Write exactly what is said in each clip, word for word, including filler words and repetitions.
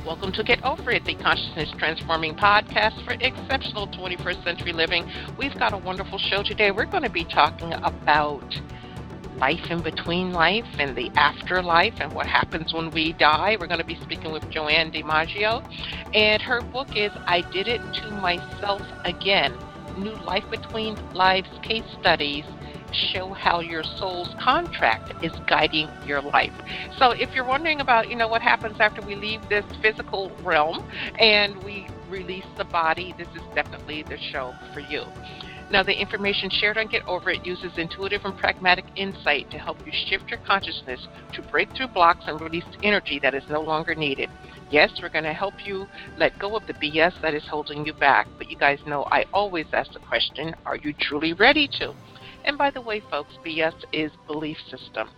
Welcome to Get Over It, the consciousness transforming podcast for exceptional twenty-first century living. We've got a wonderful show today. We're going to be talking about life in between life and the afterlife and what happens when we die. We're going to be speaking with Joanne DiMaggio, and her book is I Did It to Myself Again, New Life Between Lives Case Studies Show How Your Soul's Contract is Guiding Your Life. So if you're wondering about, you know, what happens after we leave this physical realm and we release the body, this is definitely the show for you. Now, the information shared on Get Over It uses intuitive and pragmatic insight to help you shift your consciousness to break through blocks and release energy that is no longer needed. Yes, we're going to help you let go of the B S that is holding you back. But you guys know I always ask the question, are you truly ready to? And by the way, folks, B S is belief system.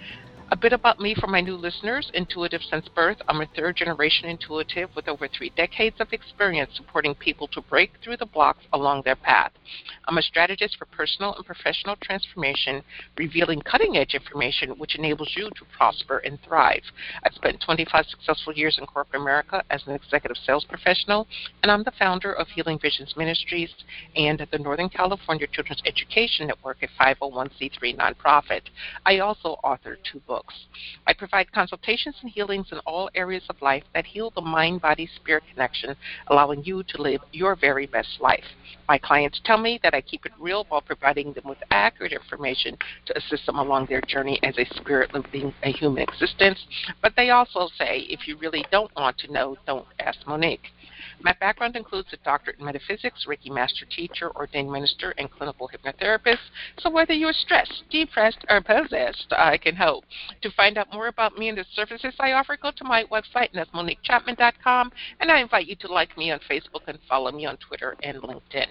A bit about me for my new listeners, intuitive since birth. I'm a third-generation intuitive with over three decades of experience supporting people to break through the blocks along their path. I'm a strategist for personal and professional transformation, revealing cutting-edge information which enables you to prosper and thrive. I've spent twenty-five successful years in corporate America as an executive sales professional, and I'm the founder of Healing Visions Ministries and the Northern California Children's Education Network, a five oh one c three nonprofit. I also author two books. I provide consultations and healings in all areas of life that heal the mind-body-spirit connection, allowing you to live your very best life. My clients tell me that I keep it real while providing them with accurate information to assist them along their journey as a spirit living a human existence. But they also say, if you really don't want to know, don't ask Monique. My background includes a doctorate in metaphysics, Reiki master teacher, ordained minister, and clinical hypnotherapist. So whether you're stressed, depressed, or possessed, I can help. To find out more about me and the services I offer, go to my website, and that's monique chapman dot com, and I invite you to like me on Facebook and follow me on Twitter and LinkedIn.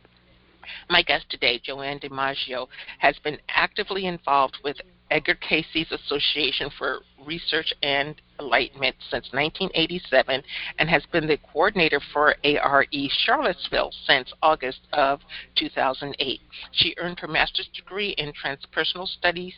My guest today, Joanne DiMaggio, has been actively involved with Edgar Cayce's Association for Research and Enlightenment since nineteen eighty-seven and has been the coordinator for A R E Charlottesville since August of two thousand eight. She earned her master's degree in transpersonal studies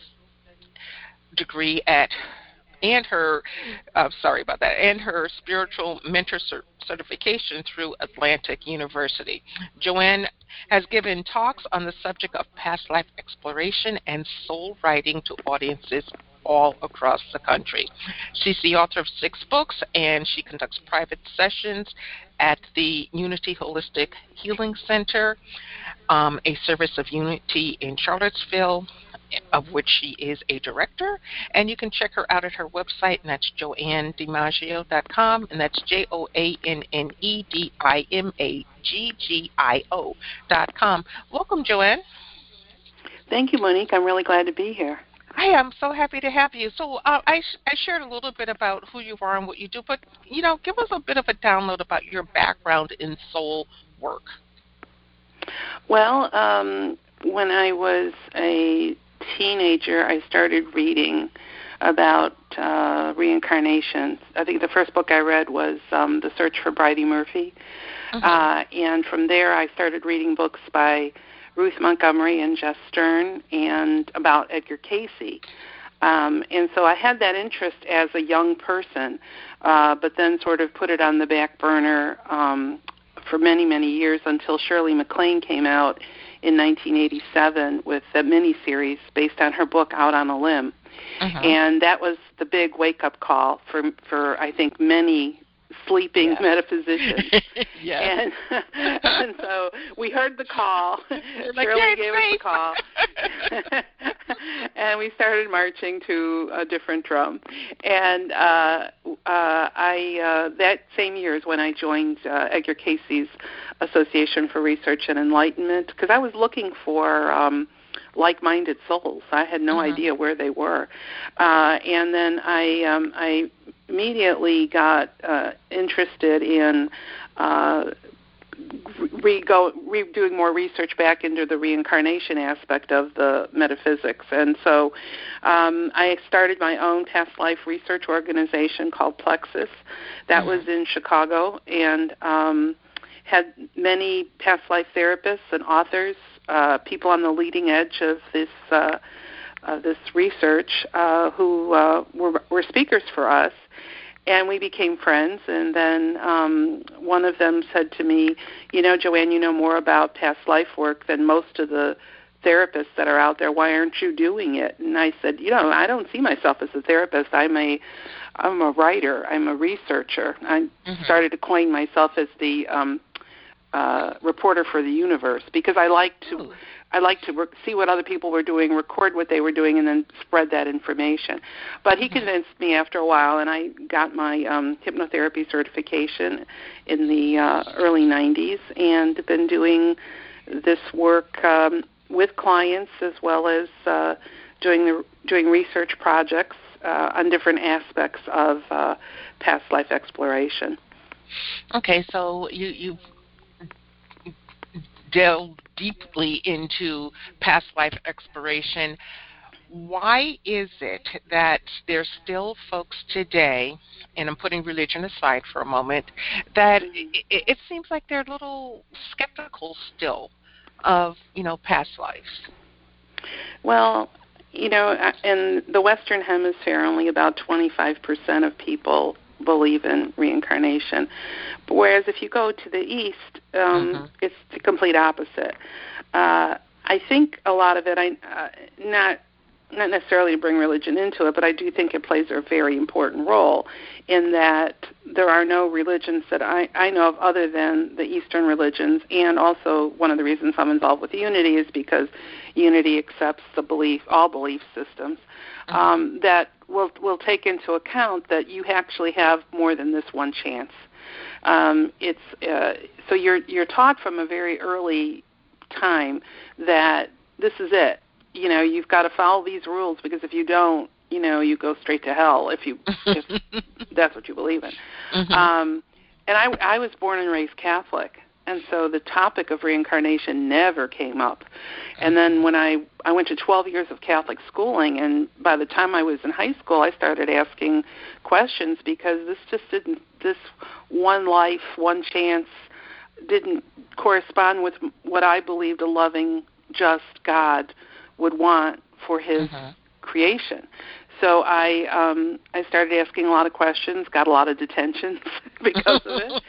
degree at and her, uh, sorry about that, and her spiritual mentor cert- certification through Atlantic University. Joanne has given talks on the subject of past life exploration and soul writing to audiences all across the country. She's the author of six books, and she conducts private sessions at the Unity Holistic Healing Center, um, a service of Unity in Charlottesville, of which she is a director, and you can check her out at her website, and that's joanne dimaggio dot com, and that's J O A N N E D I M A G G I O dot com. Welcome, Joanne. Thank you, Monique. I'm really glad to be here. I am so happy to have you. So uh, I, sh- I shared a little bit about who you are and what you do, but, you know, give us a bit of a download about your background in soul work. Well, um, when I was a teenager, I started reading about uh, reincarnation. I think the first book I read was um, The Search for Bridey Murphy. Mm-hmm. Uh, and from there, I started reading books by Ruth Montgomery and Jess Stern and about Edgar Cayce. Um, and so I had that interest as a young person, uh, but then sort of put it on the back burner um, for many, many years until Shirley MacLaine came out in nineteen eighty-seven with a miniseries based on her book Out on a Limb. Uh-huh. And that was the big wake-up call for, for I think, many sleeping yes. metaphysicians. yes. and, and so we heard the call. Like, Shirley gave us the call. And we started marching to a different drum. And uh, uh, I uh, that same year is when I joined uh, Edgar Cayce's Association for Research and Enlightenment, because I was looking for um, like-minded souls. I had no uh-huh. idea where they were. Uh, and then I um, I immediately got uh, interested in uh, re- go, re- doing more research back into the reincarnation aspect of the metaphysics. And so um, I started my own past life research organization called Plexus. That mm-hmm. was in Chicago, and um, had many past life therapists and authors, uh, people on the leading edge of this uh, uh, this research uh, who uh, were, were speakers for us. and we became friends. And then um, one of them said to me, you know, Joanne, you know more about past life work than most of the therapists that are out there. Why aren't you doing it? And I said, you know, I don't see myself as a therapist. I'm a, I'm a writer. I'm a researcher. I mm-hmm. started to coin myself as the um, uh, reporter for the universe, because I like to, Ooh. I like to re- see what other people were doing, record what they were doing, and then spread that information. But he mm-hmm. convinced me after a while, and I got my um, hypnotherapy certification in the uh, early nineties, and been doing this work um, with clients, as well as uh, doing the doing research projects uh, on different aspects of uh, past life exploration. Okay, so you you delved deeply into past life exploration. Why is it that there's still folks today, and I'm putting religion aside for a moment, that it, it seems like they're a little skeptical still of, you know, past lives? Well, you know, in the Western Hemisphere, only about twenty-five percent of people believe in reincarnation. Whereas if you go to the East, um, mm-hmm. it's the complete opposite. Uh, I think a lot of it, I uh, not not necessarily to bring religion into it, but I do think it plays a very important role in that there are no religions that I, I know of other than the Eastern religions, and also one of the reasons I'm involved with Unity is because Unity accepts the belief, all belief systems, mm-hmm. um, that will will take into account that you actually have more than this one chance. Um, it's uh, so you're you're taught from a very early time that this is it. You know, you've got to follow these rules, because if you don't, you know, you go straight to hell if you if that's what you believe in. Mm-hmm. Um, and I, I was born and raised Catholic, and so the topic of reincarnation never came up. And then when I, I went to twelve years of Catholic schooling, and by the time I was in high school, I started asking questions, because this just didn't, this one life, one chance didn't correspond with what I believed a loving, just God would want for his mm-hmm. creation. So I um, I started asking a lot of questions, got a lot of detentions because of it.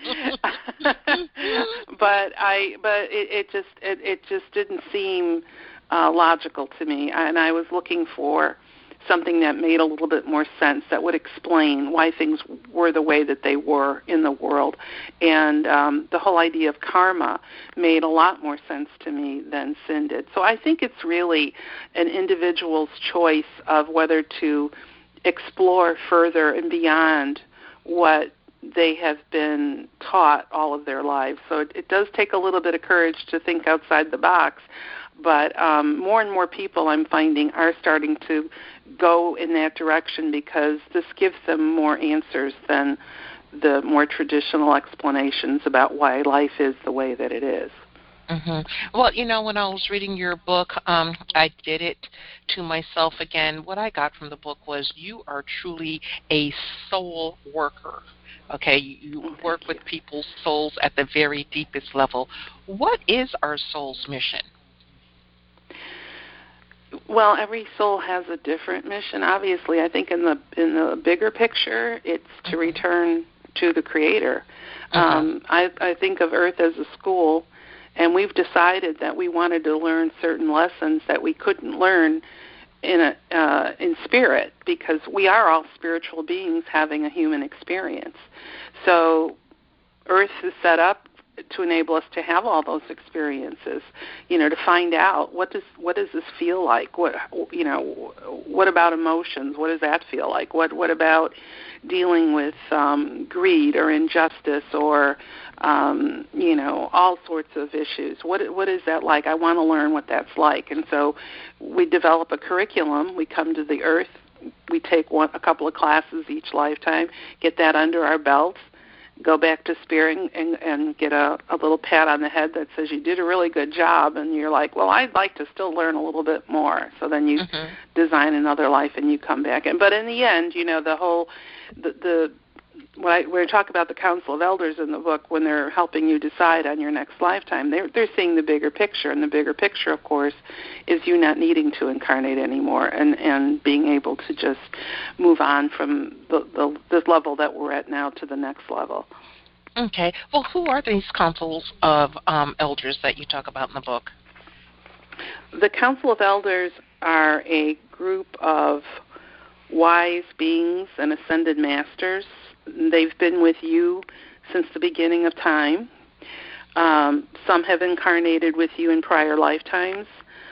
but I but it, it just it, it just didn't seem uh, logical to me, and I was looking for something that made a little bit more sense, that would explain why things were the way that they were in the world. And um, the whole idea of karma made a lot more sense to me than sin did. So I think it's really an individual's choice of whether to explore further and beyond what they have been taught all of their lives. So it, it does take a little bit of courage to think outside the box. But um, more and more people, I'm finding, are starting to go in that direction, because this gives them more answers than the more traditional explanations about why life is the way that it is. Mm-hmm. Well, you know, when I was reading your book, um, I did it to myself again. What I got from the book was you are truly a soul worker. Okay, you oh, work with you. people's souls at the very deepest level. What is our soul's mission? Well, every soul has a different mission. Obviously, I think in the in the bigger picture, it's to return to the Creator. Uh-huh. Um, I, I think of Earth as a school, and we've decided that we wanted to learn certain lessons that we couldn't learn in a uh, in spirit, because we are all spiritual beings having a human experience. So Earth is set up to enable us to have all those experiences, you know, to find out what does what does this feel like? What you know, what about emotions? What does that feel like? What what about dealing with um, greed or injustice or um, you know, all sorts of issues? What what is that like? I want to learn what that's like, and so we develop a curriculum. We come to the Earth. We take one a couple of classes each lifetime, get that under our belts. Go back to spirit and, and get a, a little pat on the head that says you did a really good job, and you're like, well, I'd like to still learn a little bit more. So then you mm-hmm. design another life and you come back. And but in the end, you know, the whole the, the when I, when I talk about the Council of Elders in the book, when they're helping you decide on your next lifetime, they're, they're seeing the bigger picture. And the bigger picture, of course, is you not needing to incarnate anymore and, and being able to just move on from the, the, this level that we're at now to the next level. Okay. Well, who are these councils of um, elders that you talk about in the book? The Council of Elders are a group of wise beings and ascended masters. They've been with you since the beginning of time. Um, some have incarnated with you in prior lifetimes,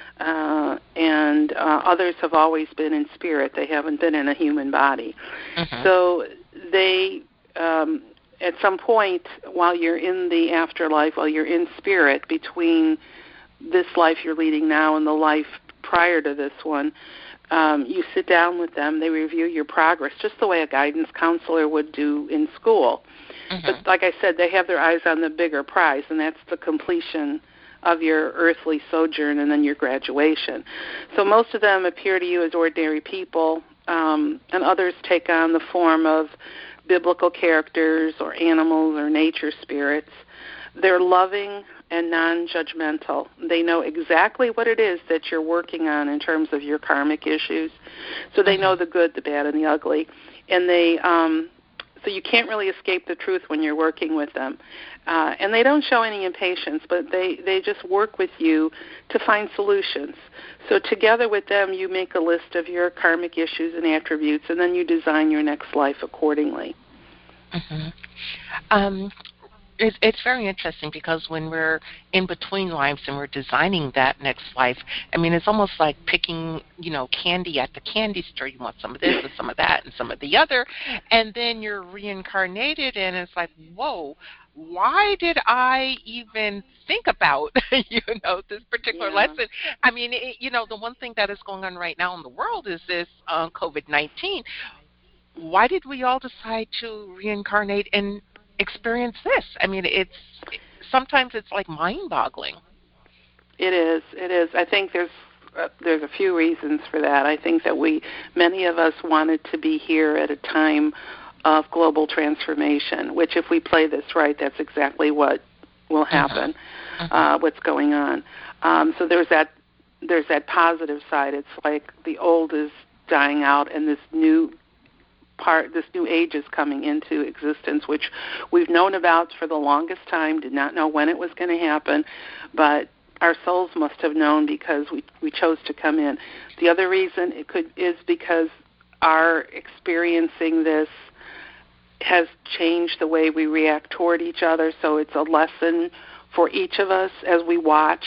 uh, and uh, others have always been in spirit. They haven't been in a human body. Mm-hmm. So they, um, at some point, while you're in the afterlife, while you're in spirit, between this life you're leading now and the life prior to this one, um, you sit down with them. They review your progress, just the way a guidance counselor would do in school. Mm-hmm. But like I said, they have their eyes on the bigger prize, and that's the completion of your earthly sojourn and then your graduation. So most of them appear to you as ordinary people, um, and others take on the form of biblical characters or animals or nature spirits. They're loving and non-judgmental. They know exactly what it is that you're working on in terms of your karmic issues. So they mm-hmm. know the good, the bad, and the ugly. And they... Um, So you can't really escape the truth when you're working with them. Uh, and they don't show any impatience, but they, they just work with you to find solutions. So together with them, you make a list of your karmic issues and attributes, and then you design your next life accordingly. Mm-hmm. Um, It's, it's very interesting because when we're in between lives and we're designing that next life, I mean, it's almost like picking, you know, candy at the candy store. You want some of this and some of that and some of the other, and then you're reincarnated, and it's like, whoa, why did I even think about, you know, this particular yeah. lesson? I mean, it, you know, the one thing that is going on right now in the world is this um, COVID nineteen. Why did we all decide to reincarnate and experience this? I mean, it's sometimes it's like mind-boggling. It is. It is. I think there's uh, there's a few reasons for that. I think that we many of us wanted to be here at a time of global transformation, which, if we play this right, that's exactly what will happen. Uh-huh. Uh-huh. Uh, what's going on? Um, so there's that there's that positive side. It's like the old is dying out, and this new part, this new age is coming into existence, which we've known about for the longest time, did not know when it was going to happen, but our souls must have known because we we chose to come in. The other reason it could is because our experiencing this has changed the way we react toward each other, so it's a lesson for each of us as we watch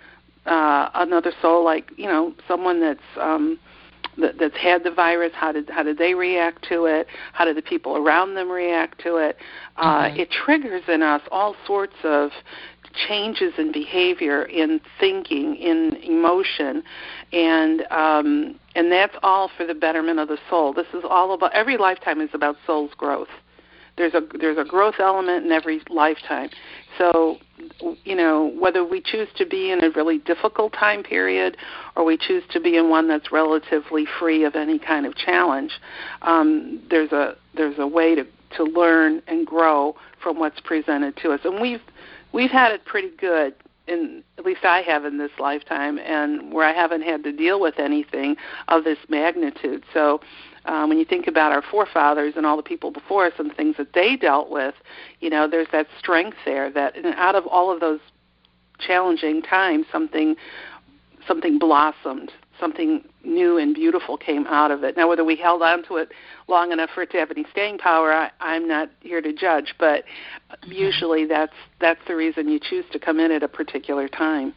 uh, another soul, like, you know, someone that's um, that's had the virus. How did how did they react to it? How did the people around them react to it? Uh, mm-hmm. It triggers in us all sorts of changes in behavior, in thinking, in emotion, and um, and that's all for the betterment of the soul. This is all about, every lifetime is about soul's growth. There's a there's a growth element in every lifetime. So, you know, whether we choose to be in a really difficult time period or we choose to be in one that's relatively free of any kind of challenge, um, there's a there's a way to, to learn and grow from what's presented to us. And we've we've had it pretty good, in, at least I have in this lifetime, and where I haven't had to deal with anything of this magnitude. So Um, when you think about our forefathers and all the people before us and the things that they dealt with, you know, there's that strength there that, and out of all of those challenging times, something something blossomed, something new and beautiful came out of it. Now, whether we held on to it long enough for it to have any staying power, I, I'm not here to judge, but usually that's that's the reason you choose to come in at a particular time.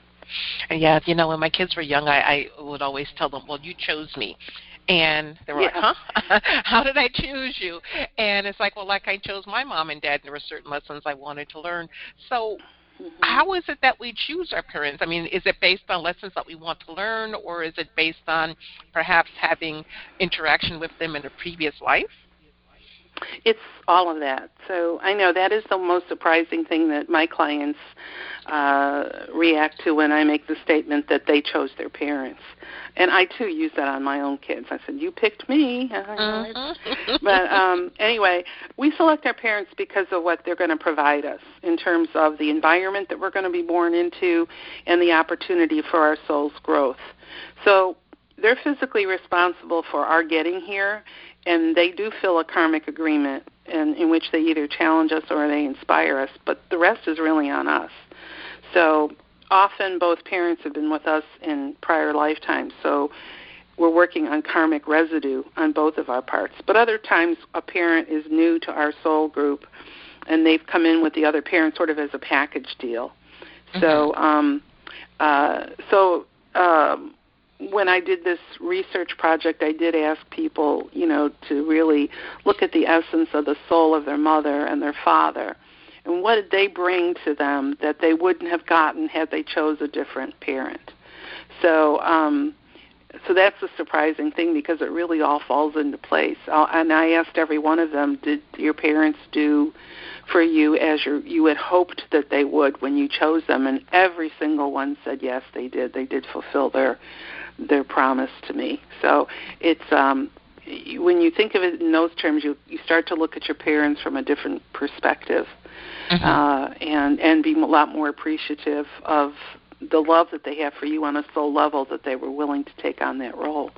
Yeah, you know, when my kids were young, I, I would always tell them, well, you chose me. And they were yeah. like, huh? How did I choose you? And it's like, well, like I chose my mom and dad, and there were certain lessons I wanted to learn. So mm-hmm. how is it that we choose our parents? I mean, is it based on lessons that we want to learn, or is it based on perhaps having interaction with them in a previous life? It's all of that. So I know that is the most surprising thing that my clients uh, react to when I make the statement that they chose their parents. And I, too, use that on my own kids. I said, you picked me. Mm-hmm. But um, anyway, we select our parents because of what they're going to provide us in terms of the environment that we're going to be born into and the opportunity for our soul's growth. So they're physically responsible for our getting here, and they do fill a karmic agreement in, in which they either challenge us or they inspire us, but the rest is really on us. So often both parents have been with us in prior lifetimes, so we're working on karmic residue on both of our parts. But other times a parent is new to our soul group, and they've come in with the other parent sort of as a package deal. Mm-hmm. So, um, uh, so um, when I did this research project, I did ask people, you know, to really look at the essence of the soul of their mother and their father, and what did they bring to them that they wouldn't have gotten had they chose a different parent. So, um, so that's a surprising thing because it really all falls into place. I'll, and I asked every one of them, did your parents do for you as your, you had hoped that they would when you chose them? And every single one said yes, they did. They did fulfill their their promise to me. So it's um, when you think of it in those terms, you you start to look at your parents from a different perspective, mm-hmm. uh, and and be a lot more appreciative of the love that they have for you on a soul level, that they were willing to take on that role.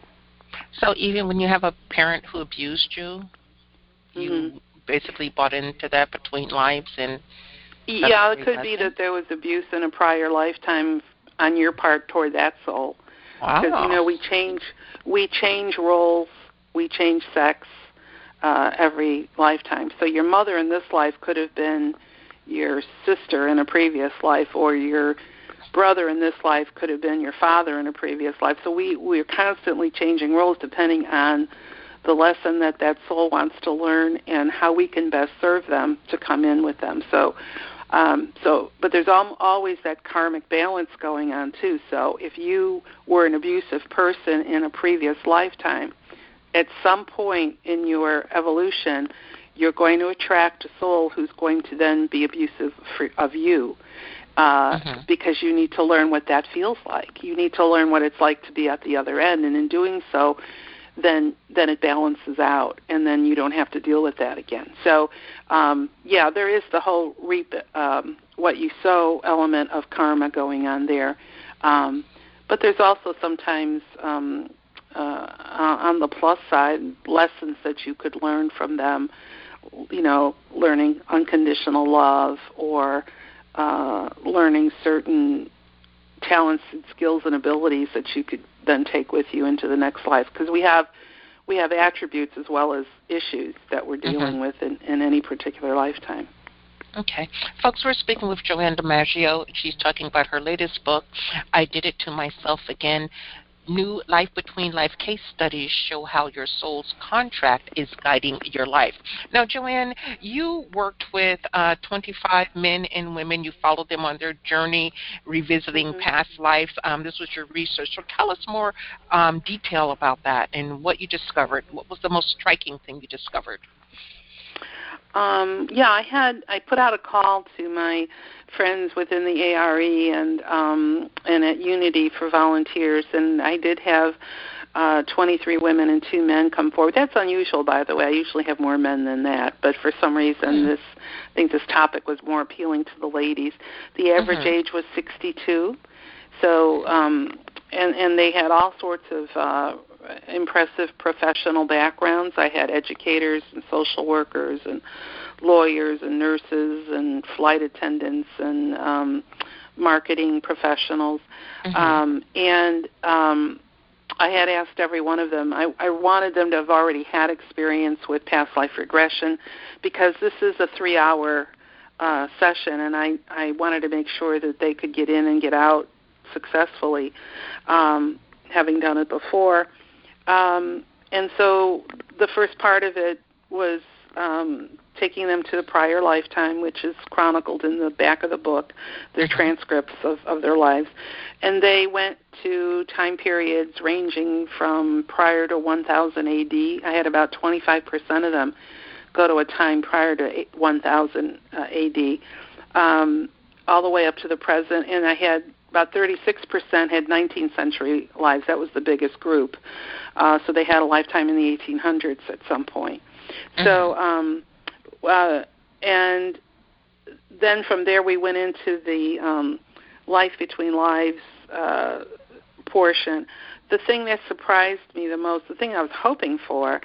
So even when you have a parent who abused you, you mm-hmm. basically bought into that between lives? And yeah, it could lesson? be that there was abuse in a prior lifetime on your part toward that soul. Wow. Because, you know, we change, we change roles, we change sex uh, every lifetime. So your mother in this life could have been your sister in a previous life, or your brother in this life could have been your father in a previous life. So we, we're constantly changing roles depending on the lesson that that soul wants to learn and how we can best serve them to come in with them. So, um, so, but there's al- always that karmic balance going on too. So if you were an abusive person in a previous lifetime, at some point in your evolution, you're going to attract a soul who's going to then be abusive for, of you. Uh, mm-hmm. Because you need to learn what that feels like. You need to learn what it's like to be at the other end, and in doing so, then then it balances out, and then you don't have to deal with that again. So, um, yeah, there is the whole reap um, what you sow element of karma going on there, um, but there's also sometimes um, uh, on the plus side lessons that you could learn from them. You know, learning unconditional love, or Uh, learning certain talents and skills and abilities that you could then take with you into the next life. Because we have we have attributes as well as issues that we're dealing mm-hmm. with in, in any particular lifetime. Okay. Folks, we're speaking with Joanne DiMaggio. She's talking about her latest book, I Did It to Myself Again. New Life Between Life case studies show how your soul's contract is guiding your life. Now, Joanne, you worked with uh, twenty-five men and women. You followed them on their journey, revisiting mm-hmm. past lives. Um, this was your research. So tell us more um, detail about that and what you discovered. What was the most striking thing you discovered? Um, yeah, I had I put out a call to my friends within the A R E and um, and at Unity for volunteers, and I did have uh, twenty-three women and two men come forward. That's unusual, by the way. I usually have more men than that, but for some reason, mm-hmm. this I think this topic was more appealing to the ladies. The average mm-hmm. age was sixty-two, so um, and and they had all sorts of uh, impressive professional backgrounds. I had educators and social workers and lawyers and nurses and flight attendants and um, marketing professionals. Mm-hmm. Um, and um, I had asked every one of them, I, I wanted them to have already had experience with past life regression, because this is a three-hour uh, session, and I, I wanted to make sure that they could get in and get out successfully, um, having done it before. Um, and so the first part of it was um, taking them to the prior lifetime, which is chronicled in the back of the book, their transcripts of, of their lives. And they went to time periods ranging from prior to one thousand A D. I had about twenty-five percent of them go to a time prior to one thousand uh, A D, um, all the way up to the present. And I had about thirty-six percent had nineteenth century lives. That was the biggest group. Uh, so they had a lifetime in the eighteen hundreds at some point. Mm-hmm. So, um, uh, and then from there we went into the um, life between lives uh, portion. The thing that surprised me the most, the thing I was hoping for,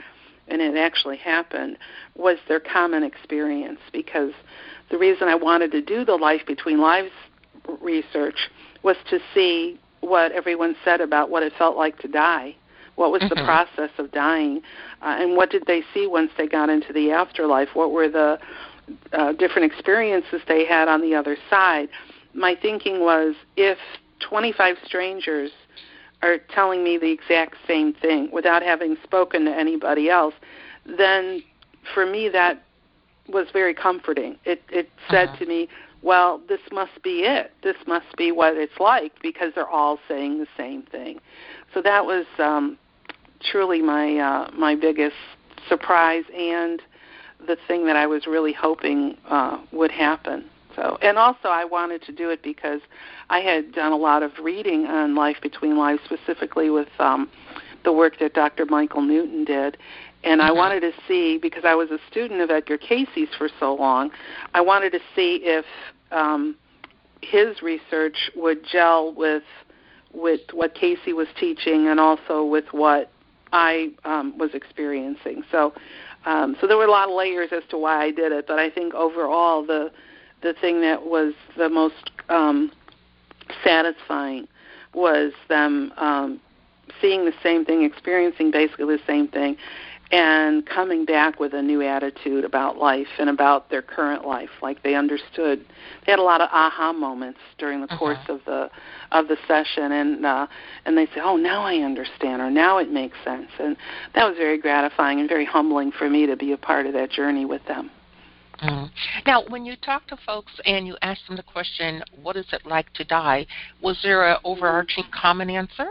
and it actually happened, was their common experience. Because the reason I wanted to do the Life Between Lives research was to see what everyone said about what it felt like to die. What was mm-hmm. the process of dying, uh, and what did they see once they got into the afterlife? What were the uh, different experiences they had on the other side? My thinking was, if twenty-five strangers are telling me the exact same thing without having spoken to anybody else, then for me that was very comforting. It, it said uh-huh. to me, well, this must be it. This must be what it's like, because they're all saying the same thing. So that was um, truly my uh, my biggest surprise, and the thing that I was really hoping uh, would happen. So, and also I wanted to do it because I had done a lot of reading on Life Between Lives, specifically with um, the work that Doctor Michael Newton did. And I wanted to see, because I was a student of Edgar Cayce's for so long, I wanted to see if um, his research would gel with with what Cayce was teaching, and also with what I um, was experiencing. So, um, so there were a lot of layers as to why I did it. But I think overall, the the thing that was the most um, satisfying was them um, seeing the same thing, experiencing basically the same thing, and coming back with a new attitude about life and about their current life. Like they understood, they had a lot of aha moments during the uh-huh. course of the of the session, and uh, and they say, "Oh, now I understand," or "Now it makes sense." And that was very gratifying and very humbling for me to be a part of that journey with them. Mm. Now, when you talk to folks and you ask them the question, "What is it like to die?" was there an overarching common answer?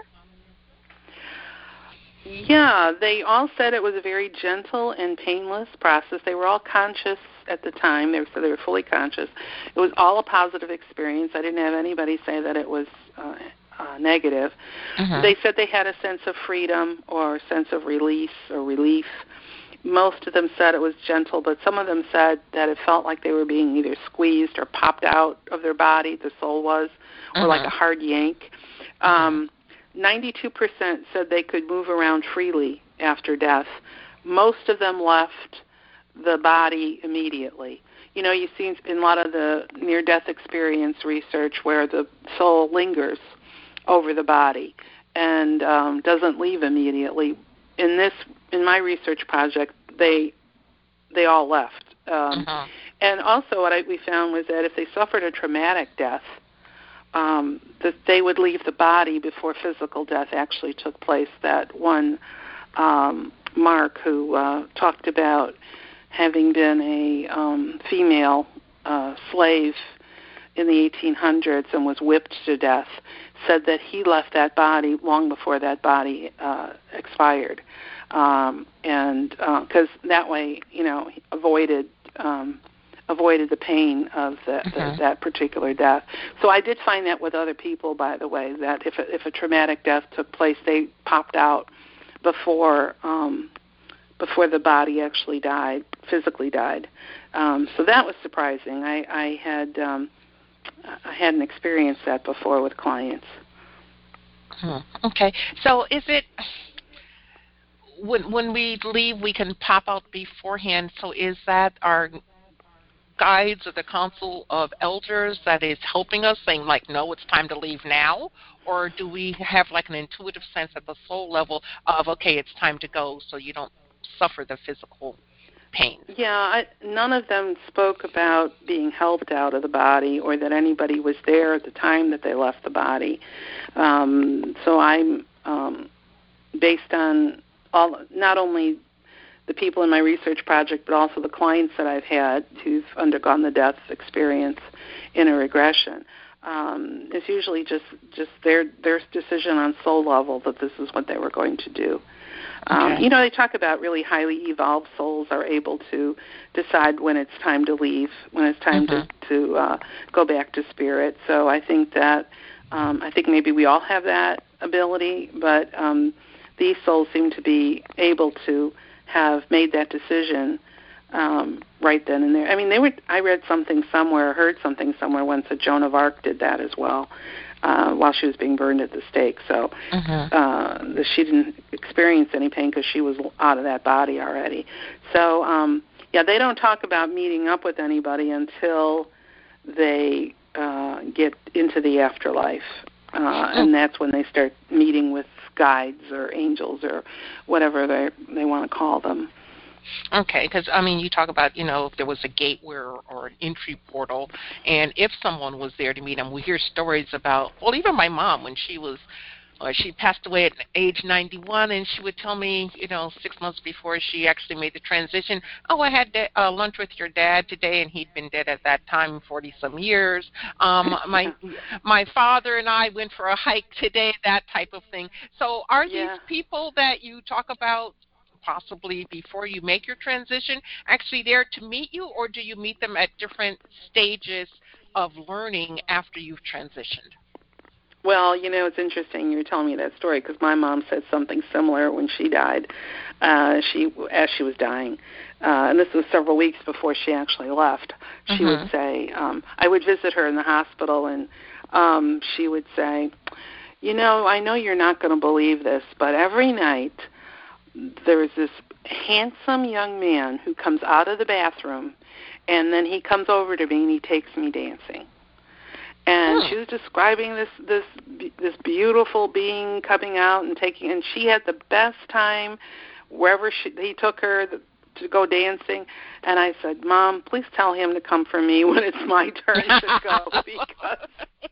Yeah, they all said it was a very gentle and painless process. They were all conscious at the time. They were, so they were fully conscious. It was all a positive experience. I didn't have anybody say that it was uh, uh, negative. Uh-huh. They said they had a sense of freedom or a sense of release or relief. Most of them said it was gentle, but some of them said that it felt like they were being either squeezed or popped out of their body, the soul was, or uh-huh. like a hard yank. Um, ninety-two percent said they could move around freely after death. Most of them left the body immediately. You know, you see in a lot of the near-death experience research where the soul lingers over the body and um, doesn't leave immediately. In this, in my research project, they they all left. Um, uh-huh. And also what I, we found was that if they suffered a traumatic death, Um, that they would leave the body before physical death actually took place. That one, um, Mark, who uh, talked about having been a um, female uh, slave in the eighteen hundreds and was whipped to death, said that he left that body long before that body uh, expired. Um, and because uh, that way, you know, he avoided... Um, avoided the pain of the, the, uh-huh. that particular death. So I did find that with other people, by the way, that if a, if a traumatic death took place, they popped out before um, before the body actually died, physically died. Um, so that was surprising. I, I had um, I hadn't experienced that before with clients. Hmm. Okay, so is it when when we leave, we can pop out beforehand? So is that our guides or the council of elders that is helping us, saying like, no, it's time to leave now? Or do we have like an intuitive sense at the soul level of, okay, it's time to go, so you don't suffer the physical pain? Yeah, I, none of them spoke about being helped out of the body or that anybody was there at the time that they left the body. Um, so I'm um, based on all, not only the people in my research project, but also the clients that I've had who've undergone the death experience in a regression. Um, it's usually just, just their their decision on soul level that this is what they were going to do. Um, okay. You know, they talk about really highly evolved souls are able to decide when it's time to leave, when it's time mm-hmm. to, to uh, go back to spirit. So I think that, um, I think maybe we all have that ability, but um, these souls seem to be able to have made that decision um, right then and there. I mean, they were. I read something somewhere, heard something somewhere once that Joan of Arc did that as well. uh, while she was being burned at the stake. So Mm-hmm. uh, the, she didn't experience any pain because she was out of that body already. So, um, yeah, they don't talk about meeting up with anybody until they uh, get into the afterlife. Uh, and that's when they start meeting with guides or angels or whatever they they want to call them. Okay, because, I mean, you talk about, you know, if there was a gateway or, or an entry portal, and if someone was there to meet them, we hear stories about, well, even my mom, when she was, uh, she passed away at age ninety-one, and she would tell me, you know, six months before she actually made the transition, oh, I had da- uh, lunch with your dad today, and he'd been dead at that time forty-some years. Um, my my father and I went for a hike today, that type of thing. So are Yeah. these people that you talk about possibly before you make your transition actually there to meet you, or do you meet them at different stages of learning after you've transitioned? Well, you know, it's interesting you're telling me that story because my mom said something similar when she died. Uh, she, as she was dying, uh, and this was several weeks before she actually left. She Mm-hmm. would say, um, I would visit her in the hospital, and um, she would say, you know, I know you're not going to believe this, but every night there's this handsome young man who comes out of the bathroom, and then he comes over to me and he takes me dancing. And Hmm. she was describing this this this beautiful being coming out and taking, and she had the best time wherever she, he took her to go dancing. And I said, Mom, please tell him to come for me when it's my turn to go because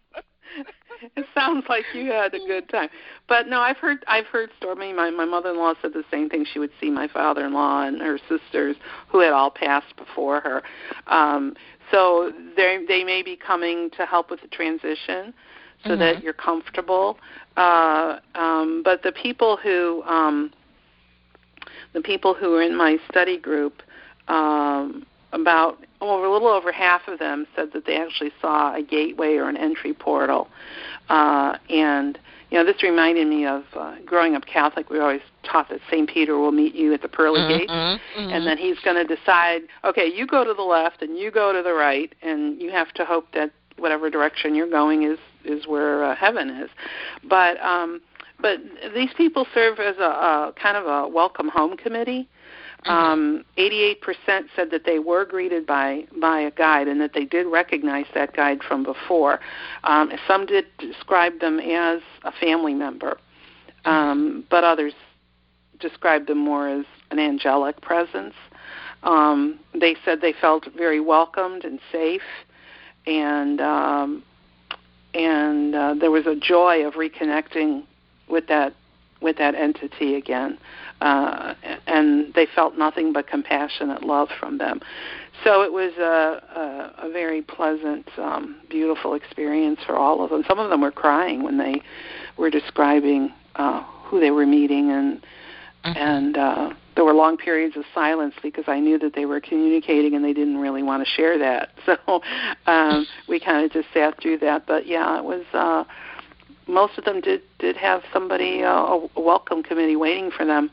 it sounds like you had a good time. But no, I've heard I've heard story. My my mother-in-law said the same thing. She would see my father-in-law and her sisters who had all passed before her. Um, so they they may be coming to help with the transition, so Mm-hmm. that you're comfortable. Uh, um, but the people who um, the people who are in my study group, um, about oh, a little over half of them said that they actually saw a gateway or an entry portal. Uh, and, you know, this reminded me of uh, growing up Catholic. We were always taught that Saint Peter will meet you at the pearly Mm-hmm. gates, Mm-hmm. and then he's going to decide, okay, you go to the left and you go to the right, and you have to hope that whatever direction you're going is, is where uh, heaven is. But um, but these people serve as a, a kind of a welcome home committee. Um, eighty-eight percent said that they were greeted by, by a guide and that they did recognize that guide from before. Um, some did describe them as a family member, um, but others described them more as an angelic presence. Um, they said they felt very welcomed and safe, and um, and uh, there was a joy of reconnecting with that with that entity again. Uh, and they felt nothing but compassionate love from them. So it was a, a, a very pleasant, um, beautiful experience for all of them. Some of them were crying when they were describing uh, who they were meeting, and mm-hmm. and uh, there were long periods of silence because I knew that they were communicating and they didn't really want to share that. So um, we kind of just sat through that. But yeah, it was. Uh, Most of them did, did have somebody, uh, a welcome committee waiting for them.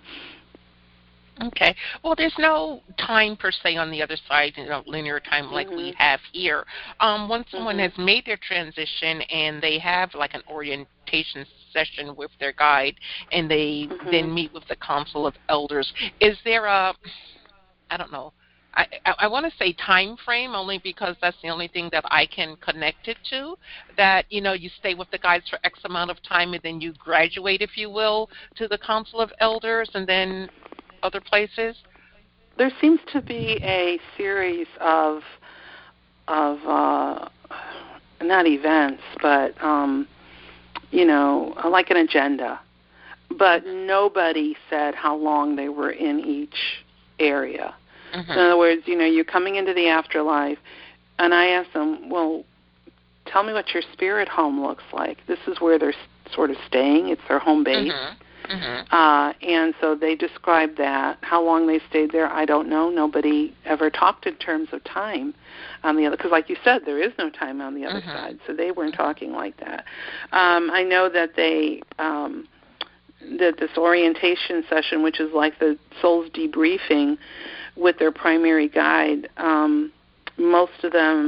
Okay. Well, there's no time per se on the other side, you know, linear time like Mm-hmm. we have here. Um, once someone Mm-hmm. has made their transition and they have like an orientation session with their guide, and they Mm-hmm. then meet with the Council of Elders, is there a, I don't know, I, I, I want to say time frame only because that's the only thing that I can connect it to, that, you know, you stay with the guides for X amount of time and then you graduate, if you will, to the Council of Elders and then other places? There seems to be a series of, of uh, not events, but, um, you know, like an agenda. But nobody said how long they were in each area. Mm-hmm. In other words, you know, you're coming into the afterlife, and I asked them, well, tell me what your spirit home looks like. This is where they're sort of staying. It's their home base. Mm-hmm. Mm-hmm. Uh, and so they described that. How long they stayed there, I don't know. Nobody ever talked in terms of time on the other, because like you said, there is no time on the other Mm-hmm. side, so they weren't talking like that. Um, I know that they... Um, that this orientation session, which is like the soul's debriefing with their primary guide, um, most of them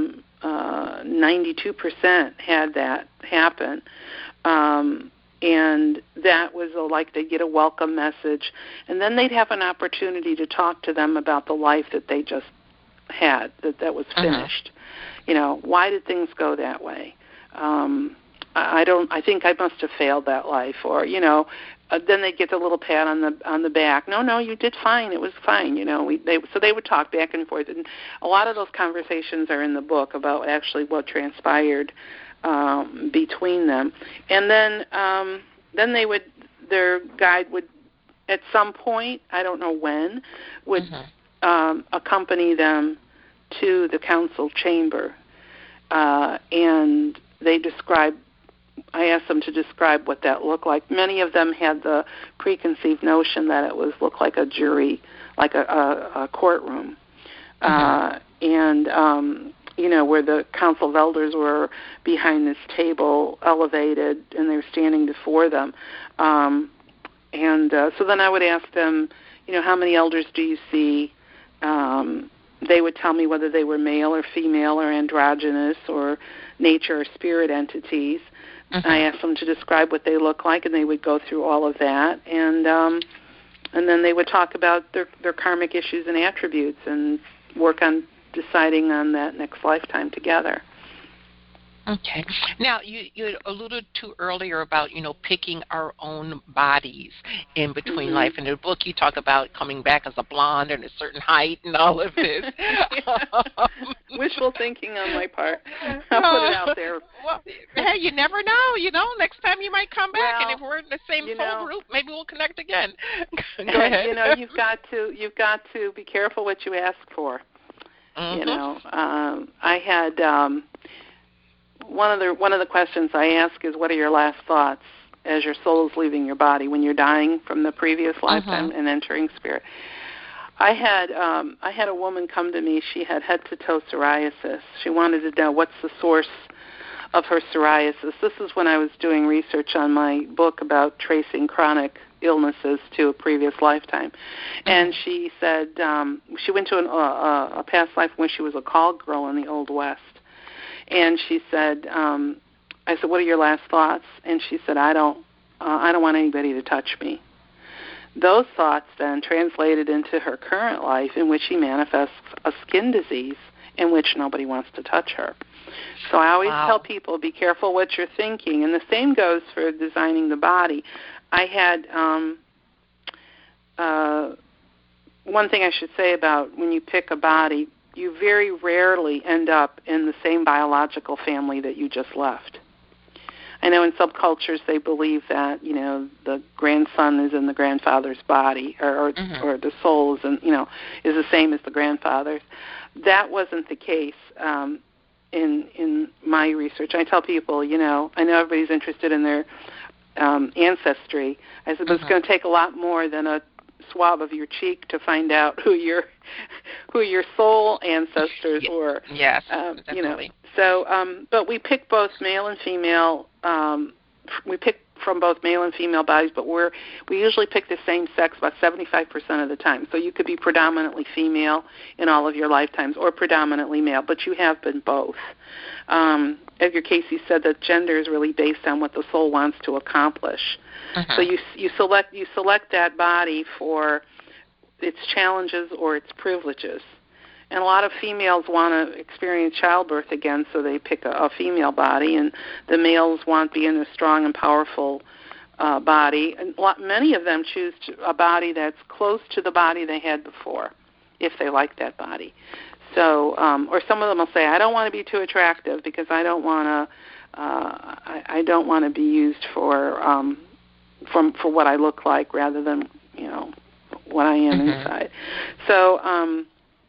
uh, ninety-two percent had that happen. Um, and that was a, like they'd get a welcome message, and then they'd have an opportunity to talk to them about the life that they just had, that that was finished. Uh-huh. You know, why did things go that way? Um, I don't. I think I must have failed that life, or you know. Uh, then they get a little pat on the on the back. No, no, you did fine. It was fine. You know, we they so they would talk back and forth, and a lot of those conversations are in the book about actually what transpired um, between them. And then um, then they would their guide would at some point, I don't know when, would mm-hmm. um, accompany them to the council chamber, uh, and they describe. I asked them to describe what that looked like. Many of them had the preconceived notion that it was looked like a jury, like a, a, a courtroom, mm-hmm. uh, and um, you know where the council of elders were behind this table, elevated, and they were standing before them. Um, and uh, so then I would ask them, you know, how many elders do you see? Um, they would tell me whether they were male or female or androgynous or nature or spirit entities. Mm-hmm. I asked them to describe what they look like, and they would go through all of that, and um, and then they would talk about their, their karmic issues and attributes and work on deciding on that next lifetime together. Okay. Now, you, you alluded to earlier about, you know, picking our own bodies in between mm-hmm. life. In the book, you talk about coming back as a blonde and a certain height and all of this. um, Wishful thinking on my part. I'll put it out there. Well, hey, you never know. You know, next time you might come back, well, and if we're in the same soul know, group, maybe we'll connect again. Go ahead. You know, you've got to you've got to be careful what you ask for. Mm-hmm. You know, um, I had. Um, One of the one of the questions I ask is, what are your last thoughts as your soul is leaving your body when you're dying from the previous lifetime uh-huh. and entering spirit? I had um, I had a woman come to me. She had head to toe psoriasis. She wanted to know what's the source of her psoriasis. This is when I was doing research on my book about tracing chronic illnesses to a previous lifetime. Uh-huh. And she said um, she went to an, uh, a past life when she was a call girl in the Old West. And she said, um, I said, what are your last thoughts? And she said, I don't, uh, I don't want anybody to touch me. Those thoughts then translated into her current life, in which she manifests a skin disease in which nobody wants to touch her. So I always wow. tell people, be careful what you're thinking. And the same goes for designing the body. I had um, uh, one thing I should say about when you pick a body, you very rarely end up in the same biological family that you just left. I know in subcultures they believe that, you know, the grandson is in the grandfather's body, or or, mm-hmm. or the soul is, in, you know, is the same as the grandfather's. That wasn't the case um, in in my research. I tell people, you know, I know everybody's interested in their um, ancestry. I said, but mm-hmm. it's going to take a lot more than a swab of your cheek to find out who your who your soul ancestors were. Yes, um, definitely. You know, so, um, but we pick both male and female. Um, we pick from both male and female bodies, but we're we usually pick the same sex about seventy-five percent of the time. So you could be predominantly female in all of your lifetimes, or predominantly male, but you have been both. Um, Edgar Cayce said that gender is really based on what the soul wants to accomplish. Uh-huh. So you you select you select that body for its challenges or its privileges. And a lot of females want to experience childbirth again, so they pick a, a female body, and the males want being a strong and powerful uh, body. And a lot, many of them choose to, a body that's close to the body they had before, if they like that body. So, um, or some of them will say, I don't want to be too attractive because I don't want to. Uh, I, I don't want to be used for um, from for what I look like, rather than you know what I am mm-hmm. inside. So. Um,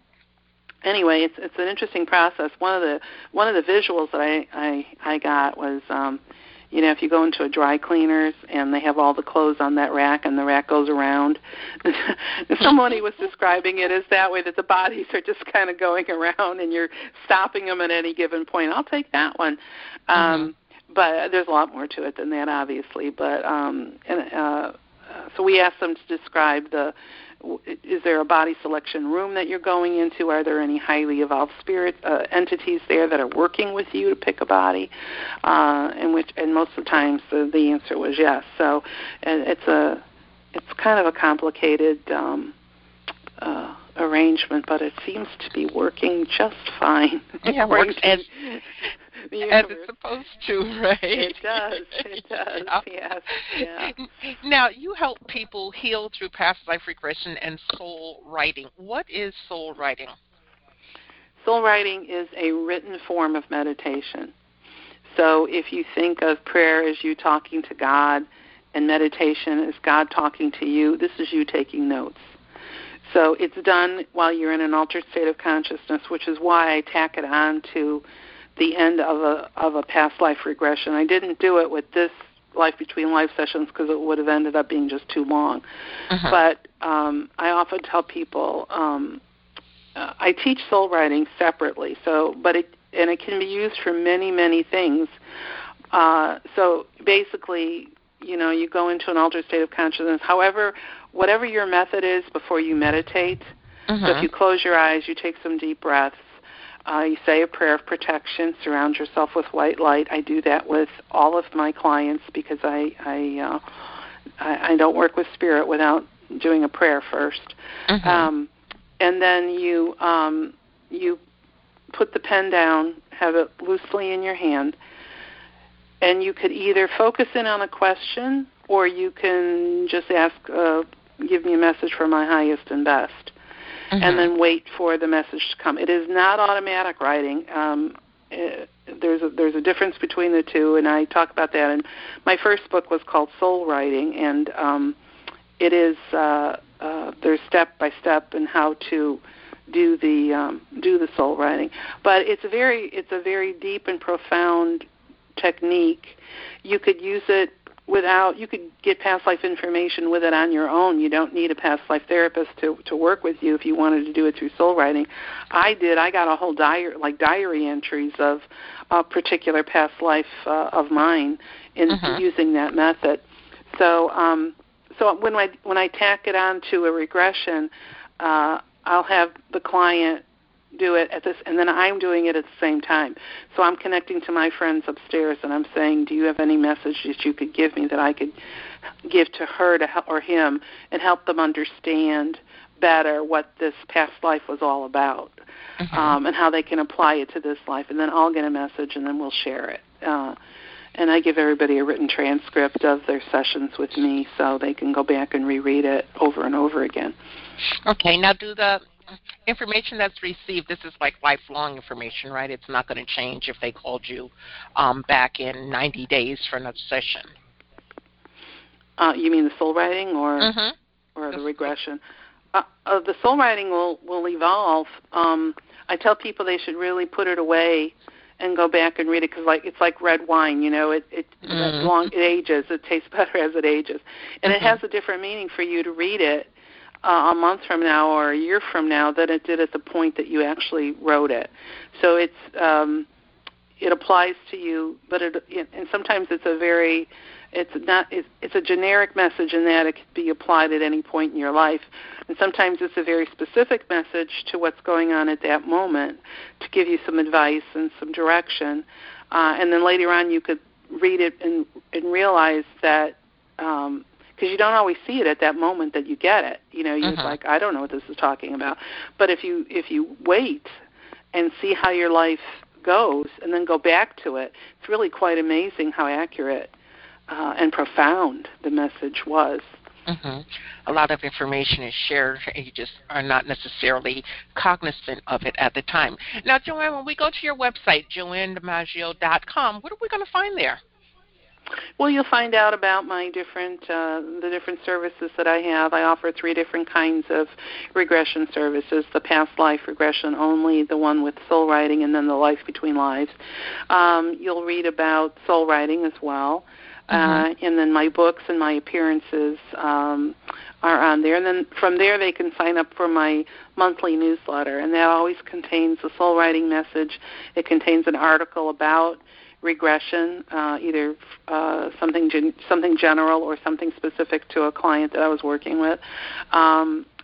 Anyway, it's it's an interesting process. One of the one of the visuals that I I, I got was, um, you know, if you go into a dry cleaners and they have all the clothes on that rack and the rack goes around. Somebody was describing it as that way, that the bodies are just kind of going around and you're stopping them at any given point. I'll take that one. Um, mm-hmm. But there's a lot more to it than that, obviously. But um, and, uh, so we asked them to describe the is there a body selection room that you're going into? Are there any highly evolved spirit uh, entities there that are working with you to pick a body? Uh, and which, and most of the times the, the answer was yes. So it's a it's kind of a complicated um, uh, arrangement, but it seems to be working just fine. Yeah, it works as, as it's supposed to, right? It does. It does. Yeah. Yes. Yeah. Now, you help people heal through past life regression and soul writing. What is soul writing? Soul writing is a written form of meditation. So if you think of prayer as you talking to God and meditation as God talking to you, this is you taking notes. So it's done while you're in an altered state of consciousness, which is why I tack it on to the end of a of a past life regression. I didn't do it with this Life Between Life sessions because it would have ended up being just too long. Uh-huh. But um, I often tell people um, uh, I teach soul writing separately. So, but it and it can be used for many many things. Uh, so basically, you know, you go into an altered state of consciousness. However, whatever your method is before you meditate, uh-huh. So if you close your eyes, you take some deep breaths, uh, you say a prayer of protection, surround yourself with white light. I do that with all of my clients because I I, uh, I, I don't work with spirit without doing a prayer first. Uh-huh. Um, and then you um, you put the pen down, have it loosely in your hand, and you could either focus in on a question or you can just ask, uh, give me a message for my highest and best, mm-hmm. and then wait for the message to come. It is not automatic writing. Um, it, there's a, there's a difference between the two, and I talk about that. And my first book was called Soul Writing, and um, it is uh, uh, there's step by step in how to do the um, do the soul writing. But it's a very it's a very deep and profound technique. You could use it without, you could get past life information with it on your own. You don't need a past life therapist to, to work with you if you wanted to do it through soul writing. I did. I got a whole diary, like diary entries of a particular past life uh, of mine in uh-huh. using that method. So, um, so when I when I tack it on to a regression, uh, I'll have the client do it at this, and then I'm doing it at the same time. So I'm connecting to my friends upstairs, and I'm saying, do you have any message that you could give me that I could give to her to help, or him, and help them understand better what this past life was all about, mm-hmm. um, and how they can apply it to this life. And then I'll get a message, and then we'll share it. Uh, and I give everybody a written transcript of their sessions with me so they can go back and reread it over and over again. Okay, now do the information that's received, this is like lifelong information, right? It's not going to change if they called you um, back in ninety days for another session. Uh, you mean the soul writing or mm-hmm. or the regression? Uh, uh, the soul writing will, will evolve. Um, I tell people they should really put it away and go back and read it because like, it's like red wine, you know, it, it, mm-hmm. long, it ages. It tastes better as it ages. And mm-hmm. it has a different meaning for you to read it Uh, a month from now or a year from now than it did at the point that you actually wrote it. So it's um, it applies to you, but it, and sometimes it's a very it's not it's, it's a generic message in that it could be applied at any point in your life, and sometimes it's a very specific message to what's going on at that moment to give you some advice and some direction, uh, and then later on you could read it and, and realize that. Um, Because you don't always see it at that moment that you get it. You know, you're uh-huh. like, I don't know what this is talking about. But if you if you wait and see how your life goes and then go back to it, it's really quite amazing how accurate uh, and profound the message was. Mm-hmm. A lot of information is shared, and you just are not necessarily cognizant of it at the time. Now, Joanne, when we go to your website, joanne dimaggio dot com, what are we going to find there? Well, you'll find out about my different, uh, the different services that I have. I offer three different kinds of regression services, the past life regression only, the one with soul writing, and then the life between lives. Um, you'll read about soul writing as well. Mm-hmm. Uh, and then my books and my appearances um, are on there. And then from there they can sign up for my monthly newsletter, and that always contains a soul writing message. It contains an article about regression, uh, either uh, something gen- something general or something specific to a client that I was working with. Um,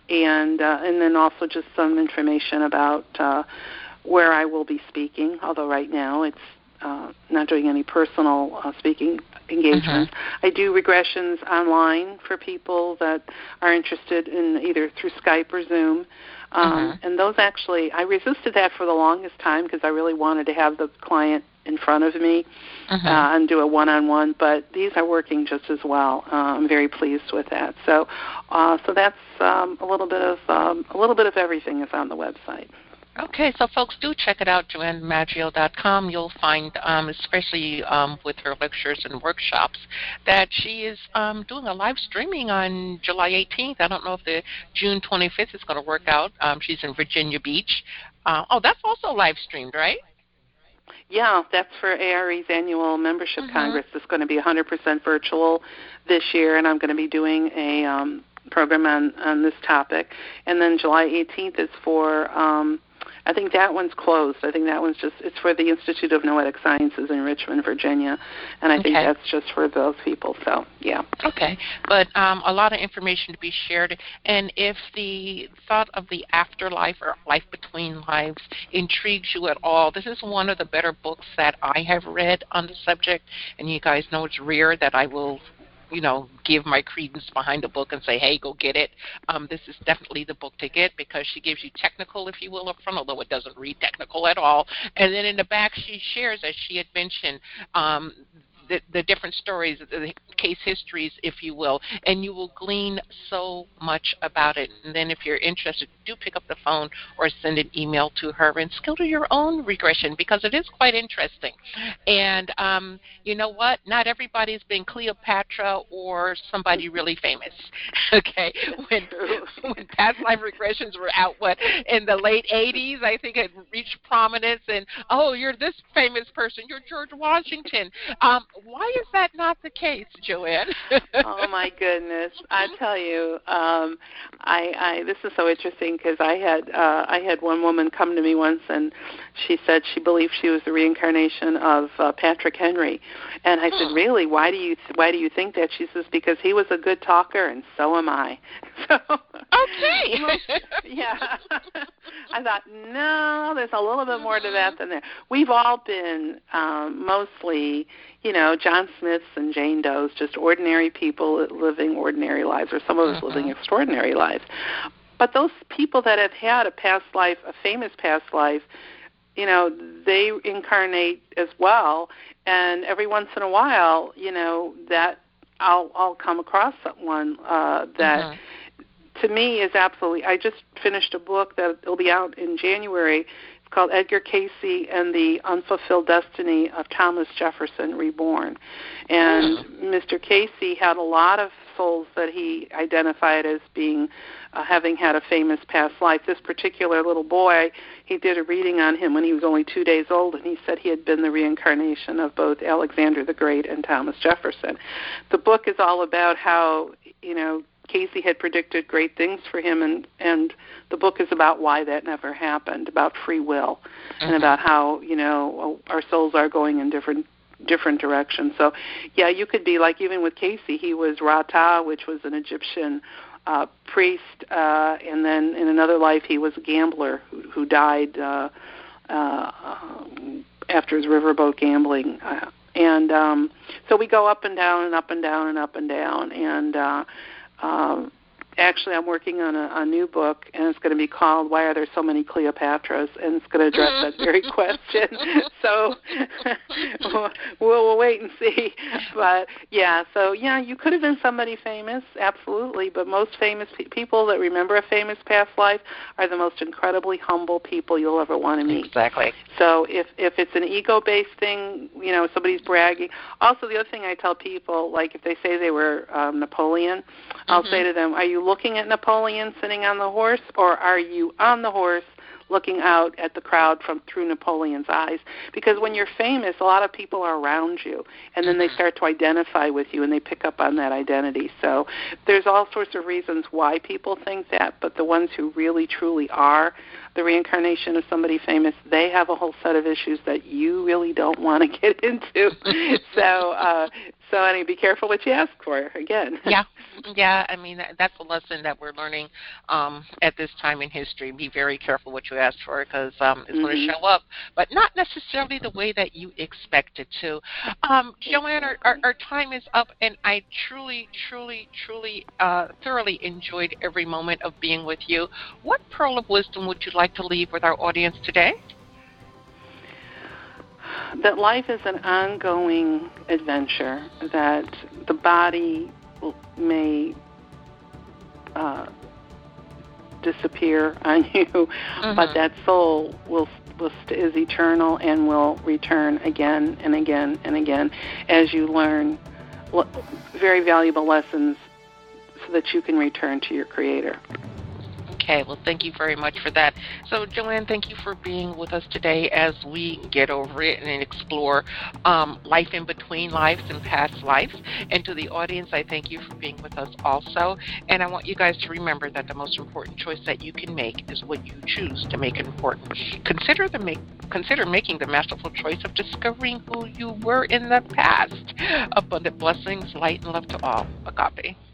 and uh, and then also just some information about uh, where I will be speaking, although right now it's uh, not doing any personal uh, speaking engagements. Mm-hmm. I do regressions online for people that are interested in either through Skype or Zoom. Um, mm-hmm. And those actually, I resisted that for the longest time because I really wanted to have the client in front of me mm-hmm. uh, and do a one-on-one, but these are working just as well. Uh, I'm very pleased with that. So, uh, so that's um, a little bit of um, a little bit of everything is on the website. Okay, so folks, do check it out, Joanne Maggio dot com. You'll find, um, especially um, with her lectures and workshops, that she is um, doing a live streaming on July eighteenth. I don't know if the June twenty-fifth is going to work out. Um, she's in Virginia Beach. Uh, oh, that's also live streamed, right? Yeah, that's for A R E's annual membership mm-hmm. congress. It's going to be one hundred percent virtual this year, and I'm going to be doing a um, program on, on this topic. And then July eighteenth is for... Um, I think that one's closed. I think that one's just, it's for the Institute of Noetic Sciences in Richmond, Virginia, and I okay. think that's just for those people, so, yeah. Okay, but um, a lot of information to be shared, and if the thought of the afterlife or life between lives intrigues you at all, this is one of the better books that I have read on the subject, and you guys know it's rare that I will you know, give my credence behind the book and say, hey, go get it. Um, this is definitely the book to get because she gives you technical, if you will, up front, although it doesn't read technical at all. And then in the back she shares, as she had mentioned, um, the, the different stories, the case histories, if you will, and you will glean so much about it. And then if you're interested, do pick up the phone or send an email to her and schedule your own regression because it is quite interesting. And um, you know what? Not everybody's been Cleopatra or somebody really famous, okay? When, when past life regressions were out, what, in the late eighties, I think it reached prominence, and, oh, you're this famous person, you're George Washington. Um, why is that not the case, Joanne? Oh my goodness! I tell you, um, I, I this is so interesting because I had uh, I had one woman come to me once and she said she believed she was the reincarnation of uh, Patrick Henry, and I said, really? Why do you th- why do you think that? She says, because he was a good talker and so am I. So okay, yeah. I thought, no, there's a little bit more to that than that. We've all been um, mostly, you know, John Smiths and Jane Does, just ordinary people living ordinary lives, or some of us uh-huh. living extraordinary lives. But those people that have had a past life, a famous past life, you know, they incarnate as well. And every once in a while, you know, that I'll I'll come across someone uh, that. Uh-huh. To me is absolutely, I just finished a book that will be out in January. It's called Edgar Cayce and the Unfulfilled Destiny of Thomas Jefferson Reborn. And mm. Mister Cayce had a lot of souls that he identified as being, uh, having had a famous past life. This particular little boy, he did a reading on him when he was only two days old, and he said he had been the reincarnation of both Alexander the Great and Thomas Jefferson. The book is all about how, you know, Cayce had predicted great things for him, and, and the book is about why that never happened, about free will, mm-hmm. and about how, you know, our souls are going in different different directions. So, yeah, you could be like, even with Cayce, he was Ra-Ta, which was an Egyptian uh, priest, uh, and then in another life he was a gambler who, who died uh, uh, after his riverboat gambling. Uh, and um, so we go up and down and up and down and up and down, and uh, Um, actually, I'm working on a, a new book, and it's going to be called Why Are There So Many Cleopatras? And it's going to address that very question. So we'll, we'll wait and see. But, yeah, so, yeah, you could have been somebody famous, absolutely, but most famous pe- people that remember a famous past life are the most incredibly humble people you'll ever want to meet. Exactly. So if, if it's an ego-based thing, you know, somebody's bragging. Also, the other thing I tell people, like if they say they were um, Napoleon, I'll mm-hmm. say to them, are you looking at Napoleon sitting on the horse, or are you on the horse looking out at the crowd from through Napoleon's eyes? Because when you're famous, a lot of people are around you, and then they start to identify with you, and they pick up on that identity. So there's all sorts of reasons why people think that, but the ones who really, truly are the reincarnation of somebody famous, they have a whole set of issues that you really don't want to get into. so, uh, So, and be careful what you ask for, again. Yeah, yeah. I mean, that, that's a lesson that we're learning um, at this time in history. Be very careful what you ask for, because um, it's mm-hmm. going to show up, but not necessarily the way that you expect it to. Um, Joanne, our, our, our time is up, and I truly, truly, truly, uh, thoroughly enjoyed every moment of being with you. What pearl of wisdom would you like to leave with our audience today? That life is an ongoing adventure, that the body may uh, disappear on you, mm-hmm. but that soul will, will st- is eternal and will return again and again and again as you learn l- very valuable lessons so that you can return to your Creator. Okay, well, thank you very much for that. So, Joanne, thank you for being with us today as we get over it and explore um, life in between lives and past lives. And to the audience, I thank you for being with us also. And I want you guys to remember that the most important choice that you can make is what you choose to make important. Consider the make, consider making the masterful choice of discovering who you were in the past. Abundant blessings, light, and love to all. Agape.